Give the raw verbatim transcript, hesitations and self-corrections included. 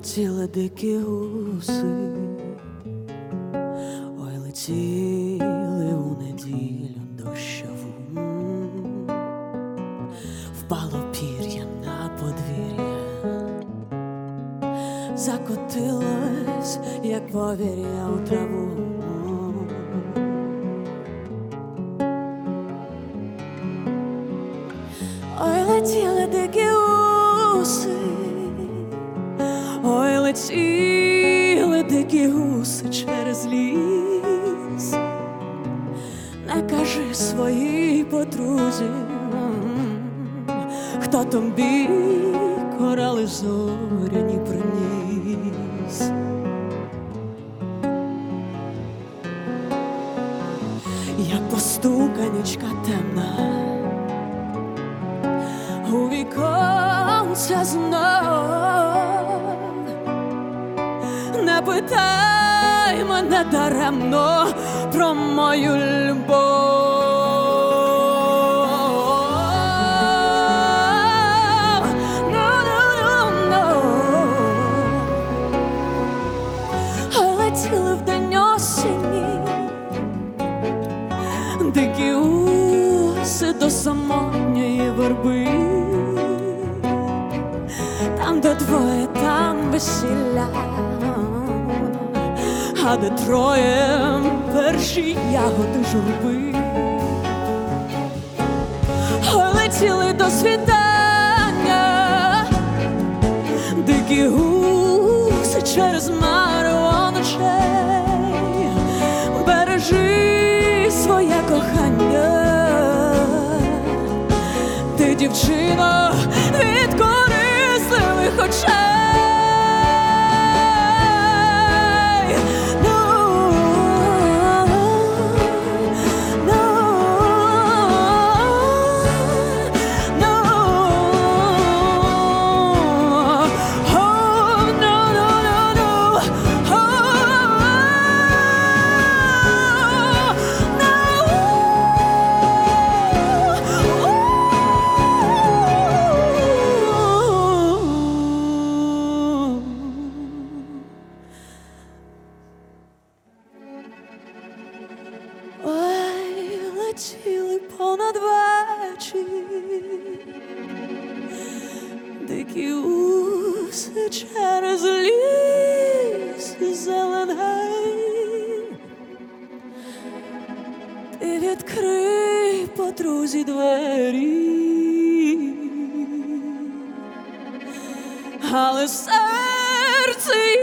летіли дикі гуси, ой, летіли у неділю дощову. Впало пір'я на подвір'я, закотилось, як повір'я у траву. Ой, летіли дикі гуси, ой, летіли дикі гуси через ліс. Не кажи своїй подрузі, хто тобі корали зоряні приніс. Як постуканічка темна у віконця знов, не питай мене даремно про мою любов. No, no, no, no. Летіли вдень осені дикі гуси до самотньої верби. Там, де двоє, там весілля, а де троє перші ягоди журби. Ой, летіли до світання дикі гуси через марево ночей. Бережи своє кохання, ти, дівчино, від корисливих очей. Ой, летіли понад вечір дикі гуси через ліс зелений. Ти відкрий подрузі двері, але серце